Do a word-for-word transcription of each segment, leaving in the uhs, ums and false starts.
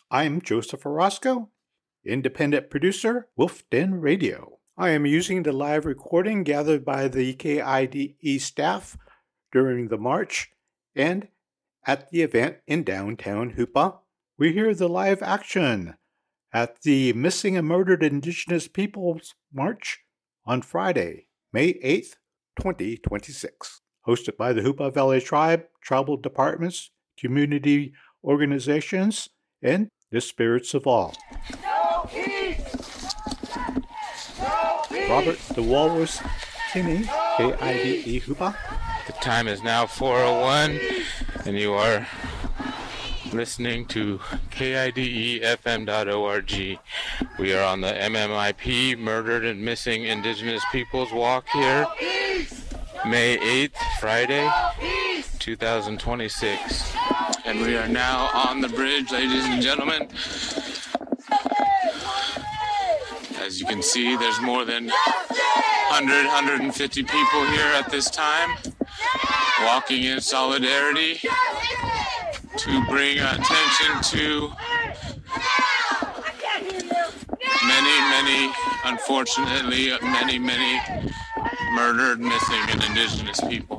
I'm Joseph Orozco, independent producer, Wolf Den Radio. I am using the live recording gathered by the K I D E staff during the march and at the event in downtown Hoopa. We hear the live action at the Missing and Murdered Indigenous Peoples March on Friday, May eighth, twenty twenty-six. Hosted by the Hoopa Valley Tribe, tribal departments, community organizations, and the spirits of all. No peace! No peace! Robert the Walrus Kinney, K I D E Hoopa. The time is now four oh one, and you are listening to K I D E F M dot org. We are on the M M I P Murdered and Missing Indigenous Peoples Walk here, May eighth, Friday, twenty twenty-six. And we are now on the bridge, ladies and gentlemen. As you can see, there's more than one hundred, one hundred fifty people here at this time, walking in solidarity to bring attention to many, many, unfortunately, many, many murdered, missing, and indigenous people.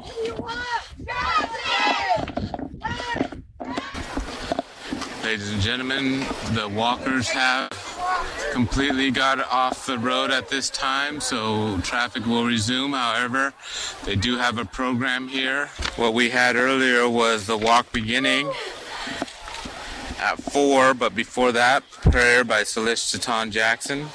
Ladies and gentlemen, the walkers have completely got off the road at this time, so traffic will resume. However, they do have a program here. What we had earlier was the walk beginning at four, but before that, prayer by Salish Chiton Jackson.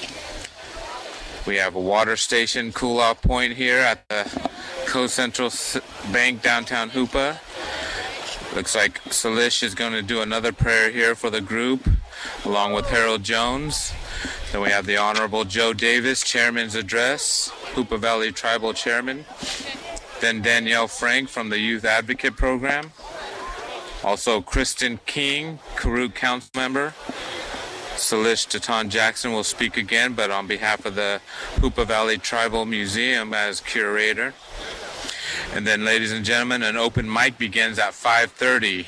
We have a water station cool-off point here at the Co-Central Bank downtown Hoopa. Looks like Salish is going to do another prayer here for the group, along with Harold Jones. Then we have the Honorable Joe Davis, Chairman's Address, Hoopa Valley Tribal Chairman. Then Danielle Frank from the Youth Advocate Program. Also Kristen King, Karuk Council Member. Salish Chiton Jackson will speak again, but on behalf of the Hoopa Valley Tribal Museum as curator. And then, ladies and gentlemen, an open mic begins at five thirty.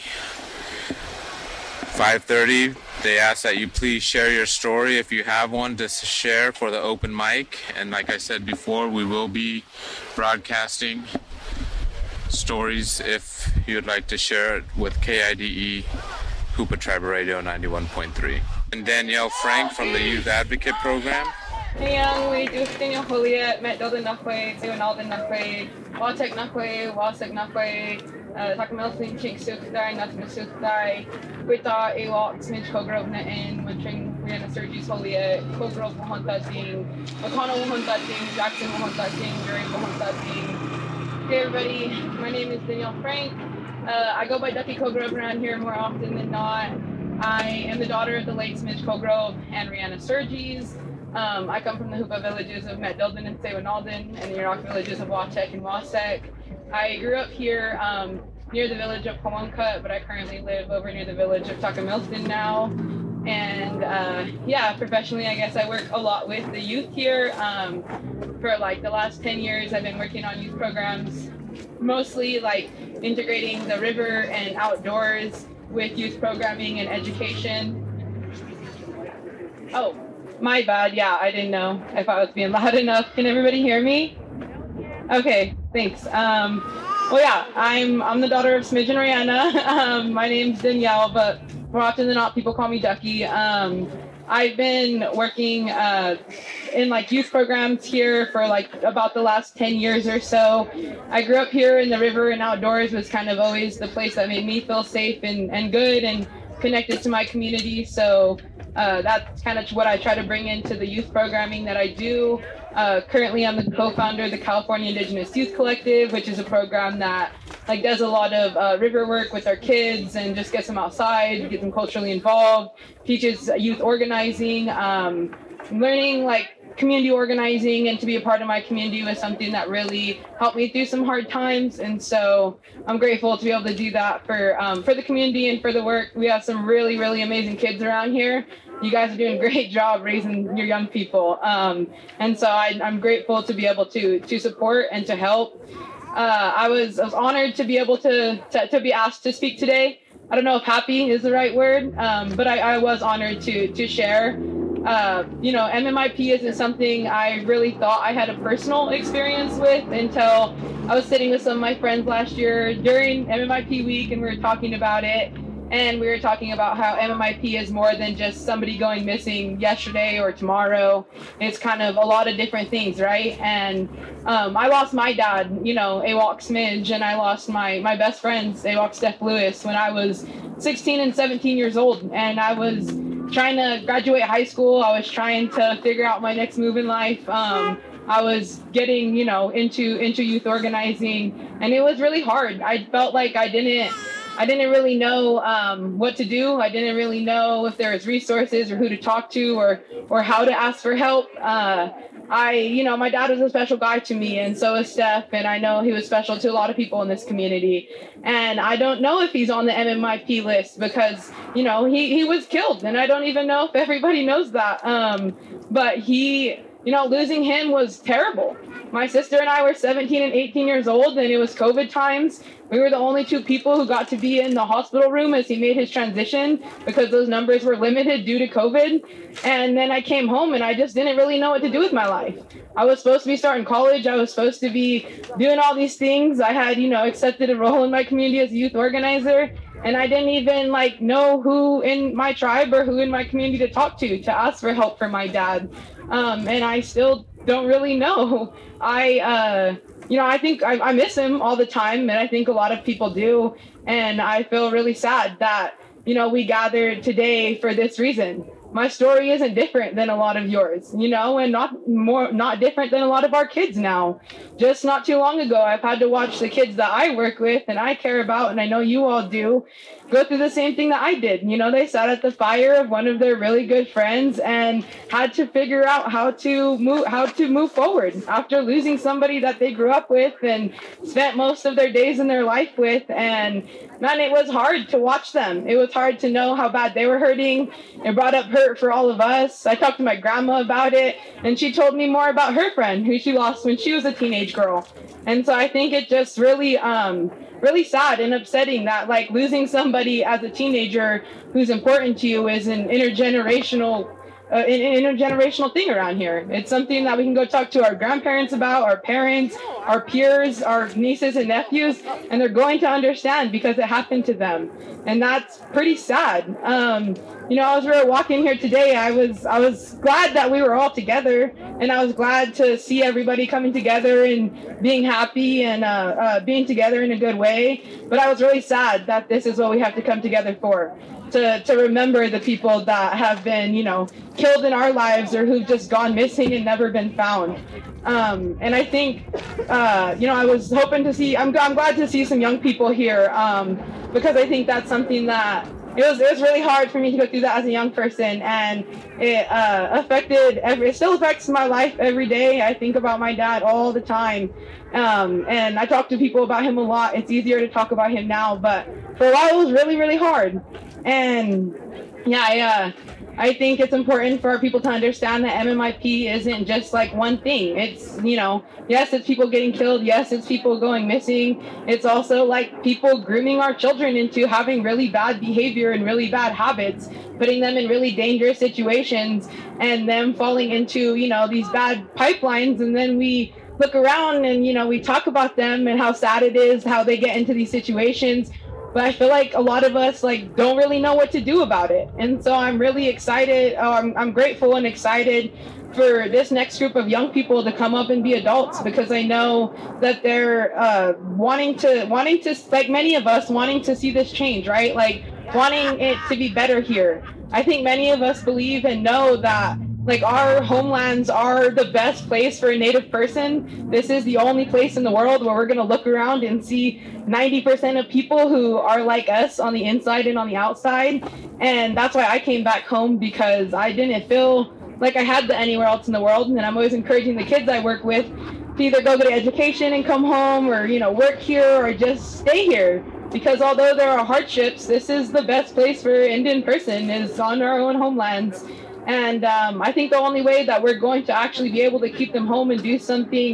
five thirty, they ask that you please share your story if you have one to share for the open mic. And like I said before, we will be broadcasting stories if you'd like to share it with K I D E Hoopa Tribal Radio ninety-one point three. And Danielle Frank from the Youth Advocate Program. Hayang, we do Daniel Joliet, Met Dolan Nakwe, Sewanalden Nakwe, Watek Nakwe, Wasek Nakwe, Takamelsin Chink Sukdai, Natma Sukdai, Wita, Ewok, Smidge Kogrove Nain, Wintring, Rihanna Sergis Joliet, Kogrove Mohontating, Wakana Mohontating, Jackson Mohontating, During Mohontating. Hey everybody, my name is Danielle Frank. Uh, I go by Ducky Kogrove around here more often than not. I am the daughter of the late Smidge Kogrove and Rihanna Sergis. Um, I come from the Hoopa villages of Metdilden and Sewanalden and the Yurok villages of Watek and Wasek. I grew up here um, near the village of Kawanka, but I currently live over near the village of Takamilton now. And uh, yeah, professionally, I guess I work a lot with the youth here. Um, for like the last ten years, I've been working on youth programs, mostly like integrating the river and outdoors with youth programming and education. Oh. My bad, yeah, I didn't know if I was being loud enough. Can everybody hear me? Okay, thanks. Um, well, yeah, I'm I'm the daughter of Smidge and Rihanna. Um, my name's Danielle, but more often than not, people call me Ducky. Um, I've been working uh, in like youth programs here for like about the last ten years or so. I grew up here, and the river and outdoors was kind of always the place that made me feel safe and, and good and connected to my community. So Uh, that's kind of what I try to bring into the youth programming that I do. Uh, currently, I'm the co-founder of the California Indigenous Youth Collective, which is a program that like does a lot of uh, river work with our kids and just gets them outside, gets them culturally involved, teaches youth organizing, um, learning like community organizing and to be a part of my community was something that really helped me through some hard times. And so I'm grateful to be able to do that for um, for the community and for the work. We have some really, really amazing kids around here. You guys are doing a great job raising your young people. Um, and so I, I'm grateful to be able to to support and to help. Uh, I was I was honored to be able to, to to be asked to speak today. I don't know if happy is the right word, um, but I, I was honored to to share. Uh, you know, M M I P isn't something I really thought I had a personal experience with until I was sitting with some of my friends last year during M M I P week, and we were talking about it. And we were talking about how M M I P is more than just somebody going missing yesterday or tomorrow. It's kind of a lot of different things, right? And um, I lost my dad, you know, AWOC Smidge, and I lost my, my best friends, AWOC Steph Lewis, when I was sixteen and seventeen years old. And I was trying to graduate high school. I was trying to figure out my next move in life. Um, I was getting, you know, into into youth organizing, and it was really hard. I felt like I didn't I didn't really know um, what to do. I didn't really know if there was resources or who to talk to or or how to ask for help. Uh, I, you know, my dad was a special guy to me, and so is Steph, and I know he was special to a lot of people in this community. And I don't know if he's on the M M I P list because, you know, he, he was killed, and I don't even know if everybody knows that. Um, but he, you know, losing him was terrible. My sister and I were seventeen and eighteen years old, and it was COVID times. We were the only two people who got to be in the hospital room as he made his transition because those numbers were limited due to COVID. And then I came home and I just didn't really know what to do with my life. I was supposed to be starting college. I was supposed to be doing all these things. I had, you know, accepted a role in my community as a youth organizer. And I didn't even like know who in my tribe or who in my community to talk to, to ask for help for my dad. Um, and I still don't really know. I, uh, you know, I think I, I miss him all the time, and I think a lot of people do. And I feel really sad that, you know, we gathered today for this reason. My story isn't different than a lot of yours, you know, and not more, not different than a lot of our kids now. Just not too long ago, I've had to watch the kids that I work with and I care about, and I know you all do, go through the same thing that I did. You know, they sat at the fire of one of their really good friends and had to figure out how to move, how to move forward after losing somebody that they grew up with and spent most of their days in their life with. And man, it was hard to watch them. It was hard to know how bad they were hurting. It brought up hurt for all of us. I talked to my grandma about it, and she told me more about her friend who she lost when she was a teenage girl. And so I think it just really, um, really sad and upsetting that like losing somebody as a teenager who's important to you is an intergenerational uh, an intergenerational thing around here. It's something that we can go talk to our grandparents about, our parents, our peers, our nieces and nephews, and they're going to understand because it happened to them. And that's pretty sad. Um, you know, as we were walking here today, I was I was glad that we were all together, and I was glad to see everybody coming together and being happy and uh, uh, being together in a good way. But I was really sad that this is what we have to come together for. To, to remember the people that have been, you know, killed in our lives or who've just gone missing and never been found. Um, and I think, uh, you know, I was hoping to see, I'm, I'm glad to see some young people here um, because I think that's something that, it was, it was really hard for me to go through that as a young person, and it uh, affected, every, it still affects my life every day. I think about my dad all the time. Um, and I talk to people about him a lot. It's easier to talk about him now, but for a while it was really, really hard. And yeah, I, uh, I think it's important for our people to understand that M M I P isn't just like one thing. It's, you know, yes, it's people getting killed. Yes, it's people going missing. It's also like people grooming our children into having really bad behavior and really bad habits, putting them in really dangerous situations and them falling into, you know, these bad pipelines. And then we look around and, you know, we talk about them and how sad it is, how they get into these situations. But I feel like a lot of us like don't really know what to do about it. And so I'm really excited. Um, I'm grateful and excited for this next group of young people to come up and be adults, because I know that they're uh, wanting to, wanting to, like many of us, wanting to see this change, right? Like wanting it to be better here. I think many of us believe and know that like our homelands are the best place for a Native person. This is the only place in the world where we're gonna look around and see ninety percent of people who are like us on the inside and on the outside. And that's why I came back home, because I didn't feel like I had that anywhere else in the world. And I'm always encouraging the kids I work with to either go get an education and come home, or, you know, work here, or just stay here. Because although there are hardships, this is the best place for an Indian person, is on our own homelands. And um, I think the only way that we're going to actually be able to keep them home and do something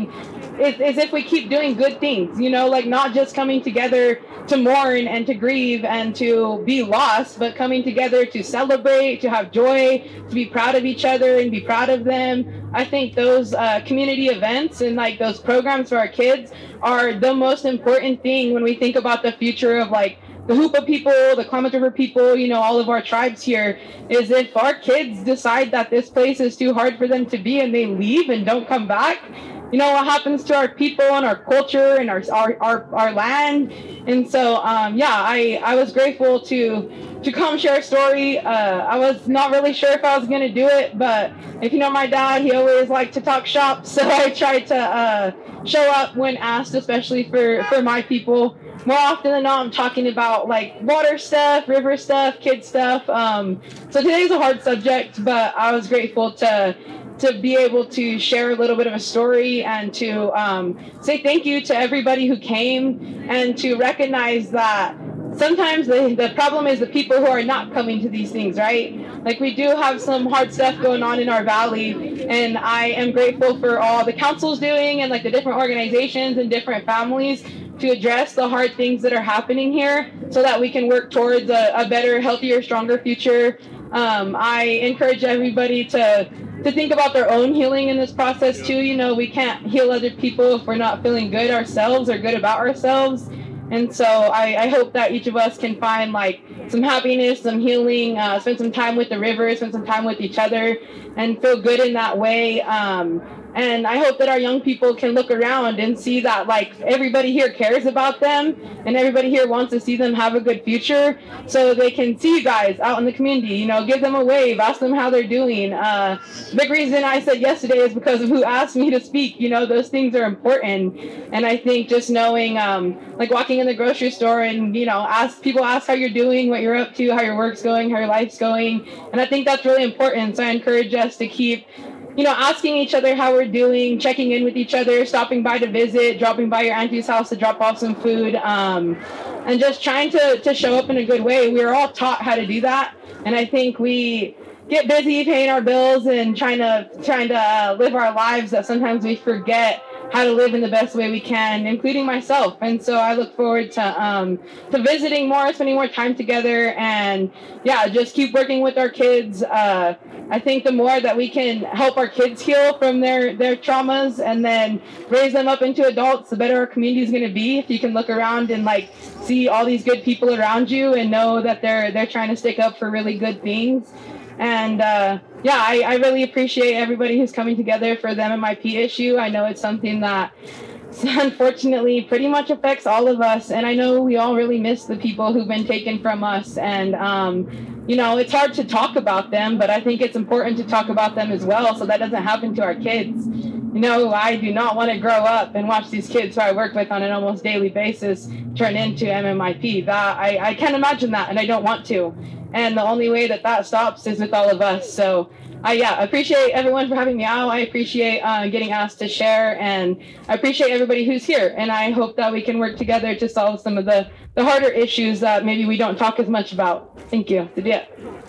is, is if we keep doing good things, you know, like not just coming together to mourn and to grieve and to be lost, but coming together to celebrate, to have joy, to be proud of each other and be proud of them. I think those uh, community events and like those programs for our kids are the most important thing when we think about the future of like the Hoopa people, the Klamath River people, you know, all of our tribes here, is if our kids decide that this place is too hard for them to be and they leave and don't come back, you know, what happens to our people and our culture and our our, our, our land. And so, um, yeah, I, I was grateful to to come share a story. Uh, I was not really sure if I was going to do it, but if you know my dad, he always liked to talk shop. So I tried to uh, show up when asked, especially for, for my people. More often than not, I'm talking about like water stuff, river stuff, kid stuff. Um, so today's a hard subject, but I was grateful to to be able to share a little bit of a story and to um, say thank you to everybody who came and to recognize that sometimes the, the problem is the people who are not coming to these things, right? Like we do have some hard stuff going on in our valley, and I am grateful for all the council's doing and like the different organizations and different families to address the hard things that are happening here so that we can work towards a, a better, healthier, stronger future. Um, I encourage everybody to to think about their own healing in this process too. You know, we can't heal other people if we're not feeling good ourselves or good about ourselves. And so I, I hope that each of us can find like some happiness, some healing, uh, spend some time with the river, spend some time with each other and feel good in that way. Um, and I hope that our young people can look around and see that like everybody here cares about them and everybody here wants to see them have a good future, so they can see you guys out in the community, you know, give them a wave, ask them how they're doing. Uh, big reason I said yesterday is because of who asked me to speak. You know, those things are important. And I think just knowing, um, like walking in the grocery store and, you know, ask people ask how you're doing, what you're up to, how your work's going, how your life's going. And I think that's really important. So I encourage us to keep, you know, asking each other how we're doing, checking in with each other, stopping by to visit, dropping by your auntie's house to drop off some food, um, and just trying to, to show up in a good way. We are all taught how to do that. And I think we get busy paying our bills and trying to, trying to uh, live our lives that sometimes we forget how to live in the best way we can, including myself. And so I look forward to um, to visiting more, spending more time together, and yeah, just keep working with our kids. Uh, I think the more that we can help our kids heal from their, their traumas and then raise them up into adults, the better our community is going to be. If you can look around and like see all these good people around you and know that they're they're trying to stick up for really good things. And uh, yeah, I, I really appreciate everybody who's coming together for the M M I P issue. I know it's something that unfortunately pretty much affects all of us. And I know we all really miss the people who've been taken from us. And, um, you know, it's hard to talk about them, but I think it's important to talk about them as well so that doesn't happen to our kids. You know, I do not want to grow up and watch these kids who I work with on an almost daily basis turn into M M I P. That I, I can't imagine that, and I don't want to. And the only way that that stops is with all of us. So I, yeah, appreciate everyone for having me out. I appreciate uh, getting asked to share, and I appreciate everybody who's here. And I hope that we can work together to solve some of the, the harder issues that maybe we don't talk as much about. Thank you. Yeah.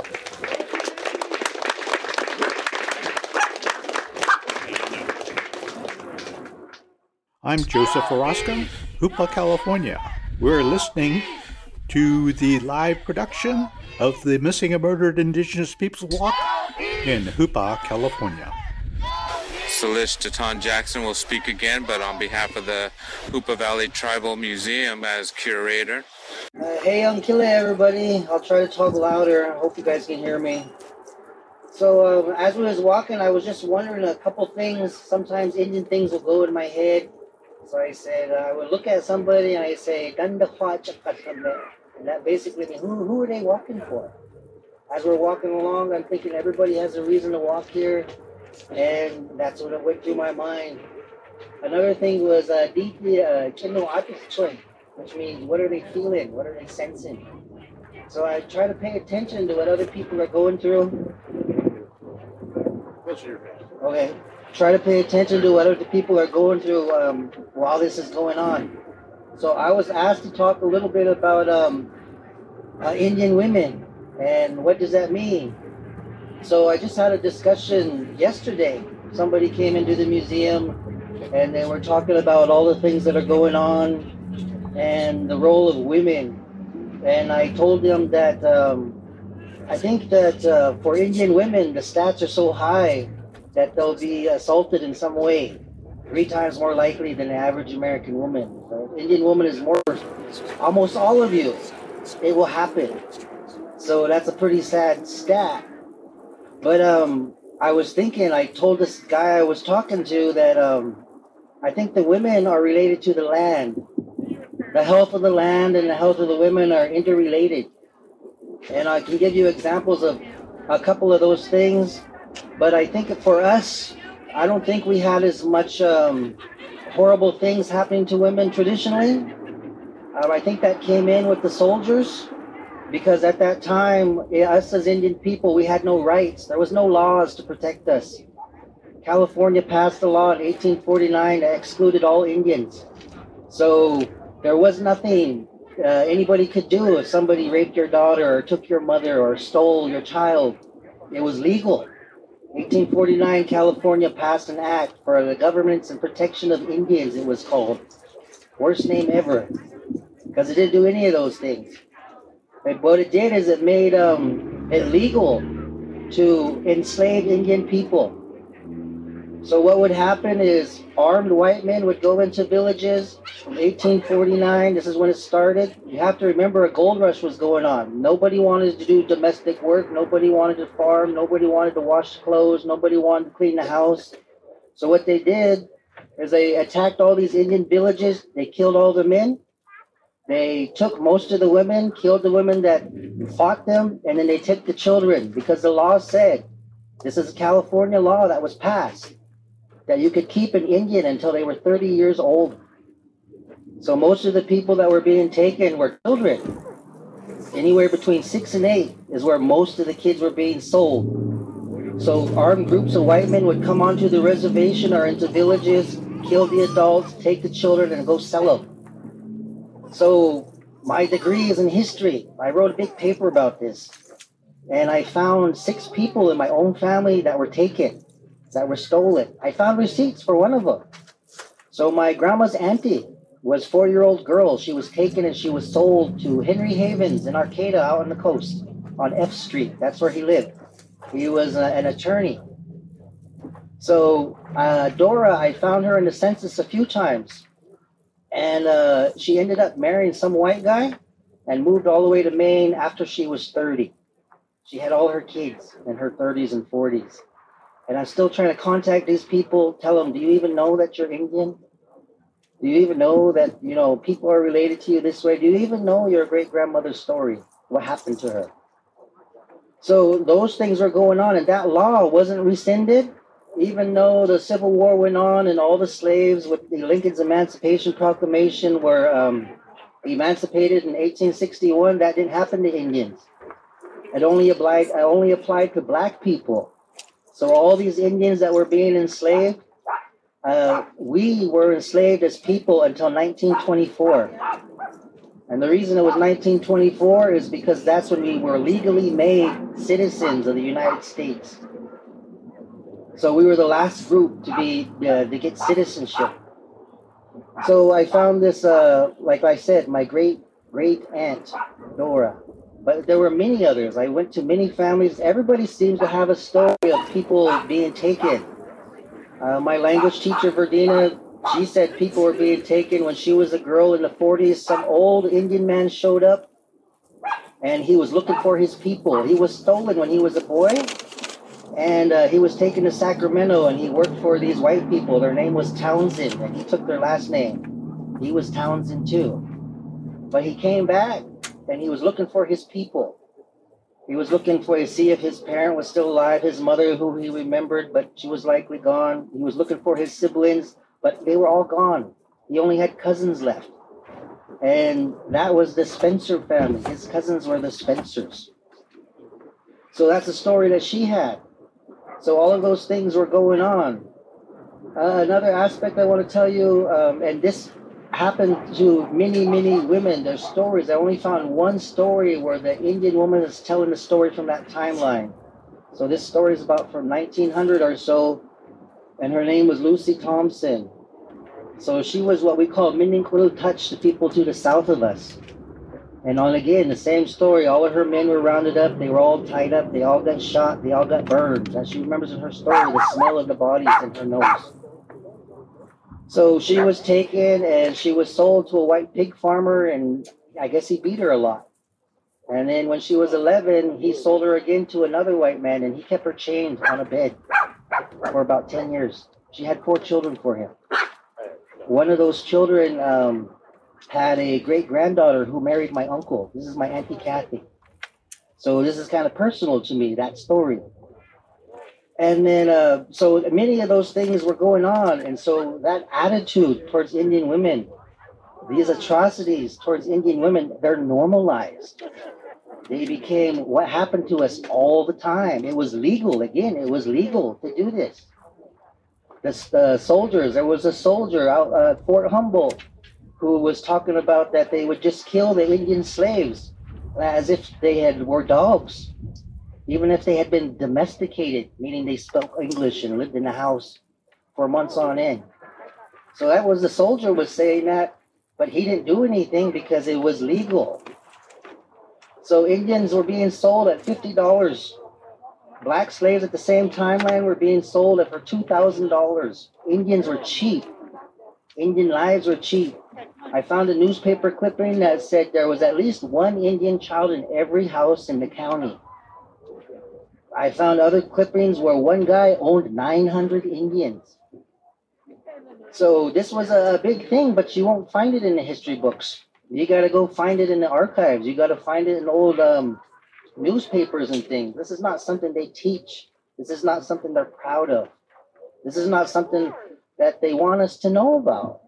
I'm Joseph Orozco, Hoopa, California. We're listening to the live production of the Missing and Murdered Indigenous Peoples Walk in Hoopa, California. Salish Tatan Jackson will speak again, but on behalf of the Hoopa Valley Tribal Museum as curator. Uh, hey, I'm Kile, everybody. I'll try to talk louder. I hope you guys can hear me. So um, as we was walking, I was just wondering a couple things. Sometimes Indian things will go in my head. So I said, uh, I would look at somebody and I say, Ganda Kwa Chakatame. And that basically means, who, who are they walking for? As we're walking along, I'm thinking everybody has a reason to walk here. And that's what went through my mind. Another thing was, uh, which means, what are they feeling? What are they sensing? So I try to pay attention to what other people are going through. Okay. Try to pay attention to what other people are going through um, while this is going on. So I was asked to talk a little bit about um, uh, Indian women and what does that mean. So I just had a discussion yesterday. Somebody came into the museum and they were talking about all the things that are going on and the role of women. And I told them that um, I think that uh, for Indian women, the stats are so high that they'll be assaulted in some way, three times more likely than the average American woman. The Indian woman is more, almost all of you, it will happen. So that's a pretty sad stat. But um, I was thinking, I told this guy I was talking to that um, I think the women are related to the land. The health of the land and the health of the women are interrelated. And I can give you examples of a couple of those things. But I think for us, I don't think we had as much um, horrible things happening to women traditionally. Um, I think that came in with the soldiers. Because at that time, yeah, us as Indian people, we had no rights. There was no laws to protect us. California passed a law in eighteen forty-nine that excluded all Indians. So there was nothing uh, anybody could do if somebody raped your daughter or took your mother or stole your child. It was legal. eighteen forty-nine, California passed an act for the governance and protection of Indians, it was called. Worst name ever. Because it didn't do any of those things. But what it did is it made um, it legal to enslave Indian people. So what would happen is armed white men would go into villages from eighteen forty-nine. This is when it started. You have to remember a gold rush was going on. Nobody wanted to do domestic work. Nobody wanted to farm. Nobody wanted to wash clothes. Nobody wanted to clean the house. So what they did is they attacked all these Indian villages. They killed all the men. They took most of the women, killed the women that fought them, and then they took the children because the law said, this is a California law that was passed, that you could keep an Indian until they were thirty years old. So most of the people that were being taken were children. Anywhere between six and eight is where most of the kids were being sold. So armed groups of white men would come onto the reservation or into villages, kill the adults, take the children, and go sell them. So my degree is in history. I wrote a big paper about this. And I found six people in my own family that were taken, that were stolen. I found receipts for one of them. So my grandma's auntie was a four-year-old girl. She was taken and she was sold to Henry Havens in Arcata out on the coast on F Street. That's where he lived. He was uh, an attorney. So uh, Dora, I found her in the census a few times. And uh, she ended up marrying some white guy and moved all the way to Maine after she was thirty. She had all her kids in her thirties and forties. And I'm still trying to contact these people, tell them, do you even know that you're Indian? Do you even know that, you know, people are related to you this way? Do you even know your great-grandmother's story? What happened to her? So those things were going on, and that law wasn't rescinded. Even though the Civil War went on and all the slaves with the Lincoln's Emancipation Proclamation were um, emancipated in eighteen sixty-one, that didn't happen to Indians. It only applied, it only applied to black people. So all these Indians that were being enslaved, uh, we were enslaved as people until nineteen twenty-four. And the reason it was nineteen twenty-four is because that's when we were legally made citizens of the United States. So we were the last group to be uh, to get citizenship. So I found this, uh, like I said, my great great aunt Dora. But there were many others. I went to many families. Everybody seems to have a story of people being taken. Uh, my language teacher Verdina, she said people were being taken when she was a girl in the forties. Some old Indian man showed up, and he was looking for his people. He was stolen when he was a boy. And uh, he was taken to Sacramento, and he worked for these white people. Their name was Townsend, and he took their last name. He was Townsend too. But he came back, and he was looking for his people. He was looking for to see if his parent was still alive, his mother, who he remembered, but she was likely gone. He was looking for his siblings, but they were all gone. He only had cousins left. And that was the Spencer family. His cousins were the Spencers. So that's a story that she had. So all of those things were going on. Uh, another aspect I want to tell you, um, and this happened to many, many women, their stories. I only found one story where the Indian woman is telling the story from that timeline. So this story is about from nineteen hundred or so, and her name was Lucy Thompson. So she was what we call Minning touch, the people to the south of us. And on again, the same story. All of her men were rounded up. They were all tied up. They all got shot. They all got burned. And she remembers in her story the smell of the bodies in her nose. So she was taken and she was sold to a white pig farmer, and I guess he beat her a lot. And then when she was eleven, he sold her again to another white man, and he kept her chained on a bed for about ten years. She had four children for him. One of those children um, had a great-granddaughter who married my uncle. This is my Auntie Kathy. So this is kind of personal to me, that story. And then, uh, so many of those things were going on. And so that attitude towards Indian women, these atrocities towards Indian women, they're normalized. They became what happened to us all the time. It was legal. Again, it was legal to do this. The uh, soldiers, there was a soldier out at uh, Fort Humboldt who was talking about that they would just kill the Indian slaves as if they had were dogs, even if they had been domesticated, meaning they spoke English and lived in the house for months on end. So that was the soldier was saying that, but he didn't do anything because it was legal. So Indians were being sold at fifty dollars. Black slaves at the same timeline were being sold at for two thousand dollars. Indians were cheap. Indian lives were cheap. I found a newspaper clipping that said there was at least one Indian child in every house in the county. I found other clippings where one guy owned nine hundred Indians. So this was a big thing, but you won't find it in the history books. You got to go find it in the archives. You got to find it in old um, newspapers and things. This is not something they teach. This is not something they're proud of. This is not something that they want us to know about.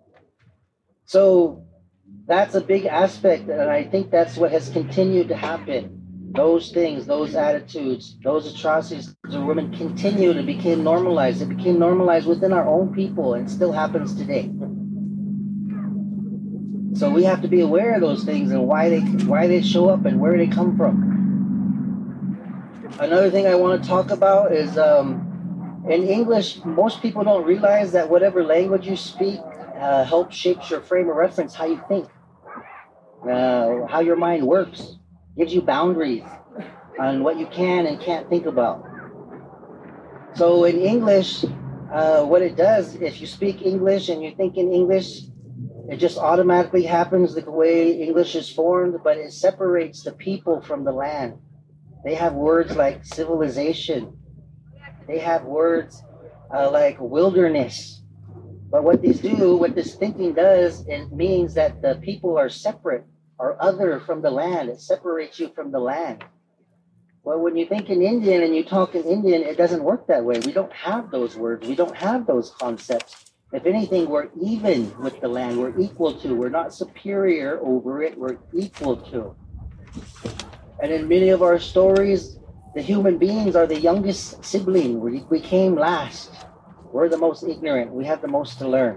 So that's a big aspect, and I think that's what has continued to happen. Those things, those attitudes, those atrocities to women continue to become normalized. It became normalized within our own people, and it still happens today. So we have to be aware of those things and why they why they show up and where they come from. Another thing I want to talk about is um, in English, most people don't realize that whatever language you speak uh, helps shapes your frame of reference, how you think, uh, how your mind works. Gives you boundaries on what you can and can't think about. So in English, uh, what it does, if you speak English and you think in English, it just automatically happens the way English is formed, but it separates the people from the land. They have words like civilization. They have words uh, like wilderness. But what these do, what this thinking does, it means that the people are separate or other from the land. It separates you from the land. Well, when you think in Indian and you talk in Indian, it doesn't work that way. We don't have those words. We don't have those concepts. If anything, we're even with the land. We're equal to. We're not superior over it. We're equal to. And in many of our stories, the human beings are the youngest sibling. We, we came last. We're the most ignorant. We have the most to learn.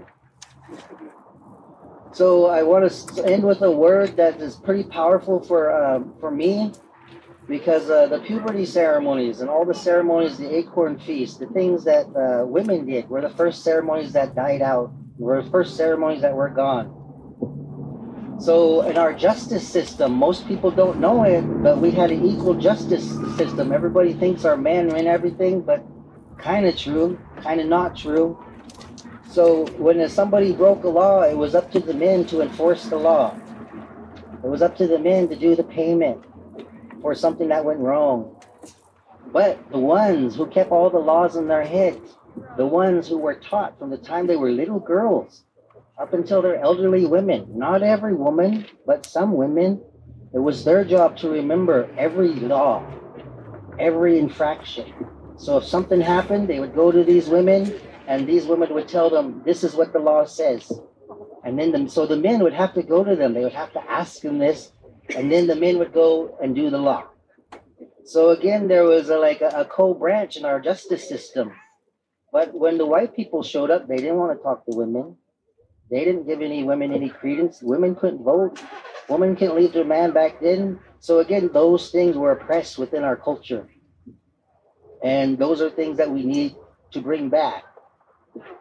So I want to end with a word that is pretty powerful for um, for me, because uh, the puberty ceremonies and all the ceremonies, the acorn feast, the things that uh, women did were the first ceremonies that died out, were the first ceremonies that were gone. So in our justice system, most people don't know it, but we had an equal justice system. Everybody thinks our men win everything, but kind of true, kind of not true. So when somebody broke a law, it was up to the men to enforce the law. It was up to the men to do the payment for something that went wrong. But the ones who kept all the laws in their heads, the ones who were taught from the time they were little girls up until they're elderly women, not every woman, but some women, it was their job to remember every law, every infraction. So if something happened, they would go to these women, and these women would tell them, this is what the law says. And then, the, so the men would have to go to them. They would have to ask them this, and then the men would go and do the law. So again, there was a, like a, a co-branch in our justice system. But when the white people showed up, they didn't want to talk to women. They didn't give any women any credence. Women couldn't vote. Women couldn't leave their man back then. So again, those things were oppressed within our culture. And those are things that we need to bring back.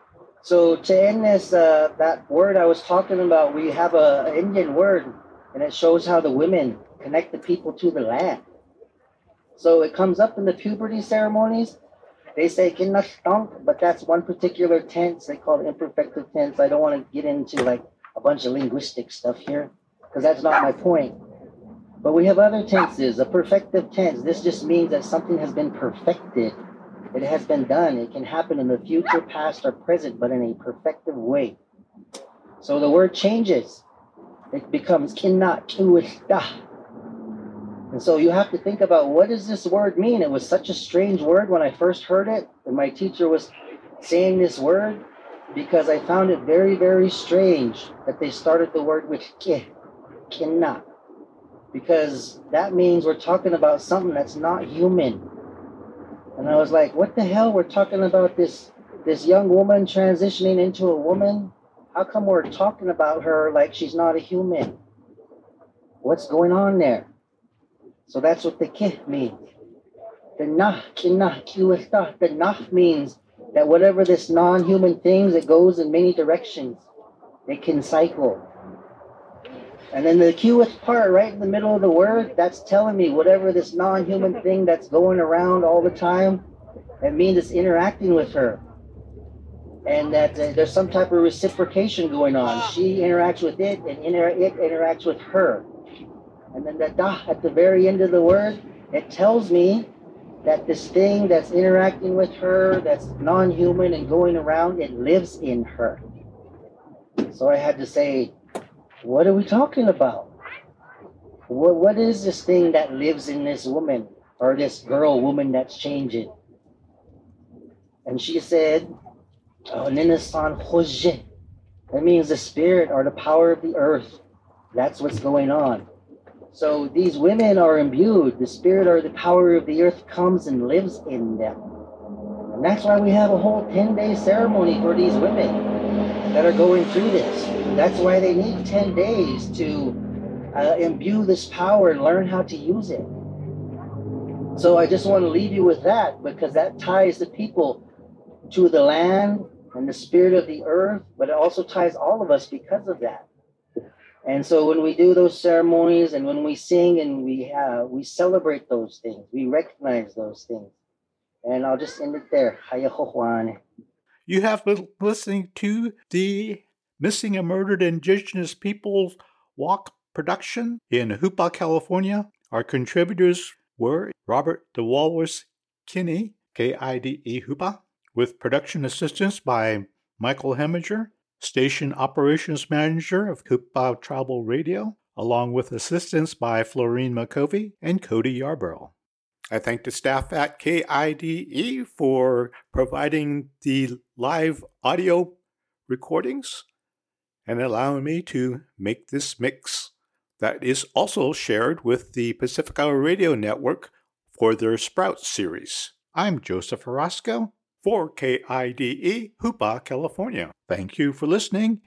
So to end this, uh, that word I was talking about, we have a, a Indian word, and it shows how the women connect the people to the land. So it comes up in the puberty ceremonies. They say kinastonk, but that's one particular tense. They call it imperfective tense. I don't want to get into like a bunch of linguistic stuff here, because that's not my point. But we have other tenses. A perfective tense, this just means that something has been perfected. It has been done. It can happen in the future, past, or present, but in a perfective way. So the word changes. It becomes kinna, kiwista. And so you have to think about, what does this word mean? It was such a strange word when I first heard it, and my teacher was saying this word, because I found it very, very strange that they started the word with ke, kinna. Because that means we're talking about something that's not human. And I was like, what the hell? We're talking about this this young woman transitioning into a woman? How come we're talking about her like she's not a human? What's going on there? So that's what the kih means. The nah, kinah, kiwistah. The nah means that whatever this non-human things, it goes in many directions. It can cycle. And then the kiwith part right in the middle of the word, that's telling me whatever this non-human thing that's going around all the time, it means it's interacting with her. And that uh, there's some type of reciprocation going on. She interacts with it, and inter- it interacts with her. And then the dah at the very end of the word, it tells me that this thing that's interacting with her, that's non-human and going around, it lives in her. So I had to say, what are we talking about? What, what is this thing that lives in this woman, or this girl, woman that's changing? And she said, oh, Ninasan Hojje. That means the spirit or the power of the earth. That's what's going on. So these women are imbued. The spirit or the power of the earth comes and lives in them. And that's why we have a whole ten-day ceremony for these women that are going through this. That's why they need ten days to uh, imbue this power and learn how to use it. So I just want to leave you with that, because that ties the people to the land and the spirit of the earth, but it also ties all of us because of that. And so when we do those ceremonies and when we sing and we uh, we celebrate those things, we recognize those things. And I'll just end it there. Hayahohwane. You have been listening to the Missing and Murdered Indigenous Peoples Walk production in Hoopa, California. Our contributors were Robert the Walrus Kinney, K I D E Hoopa, with production assistance by Michael Heminger, Station Operations Manager of Hoopa Tribal Radio, along with assistance by Florine McCovey and Cody Yarborough. I thank the staff at K I D E for providing the live audio recordings and allowing me to make this mix that is also shared with the Pacifica Radio Network for their Sprout series. I'm Joseph Orozco for K I D E, Hoopa, California. Thank you for listening,